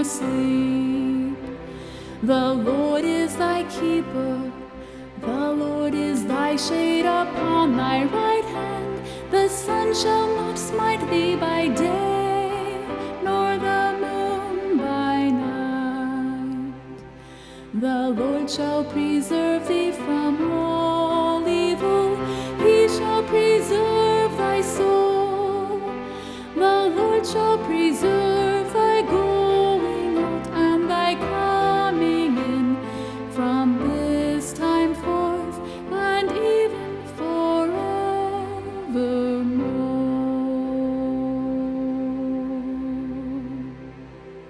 nor sleep. The Lord is thy keeper, the Lord is thy shade upon thy right hand. The sun shall not smite thee by day, nor the moon by night. The Lord shall preserve thee from war.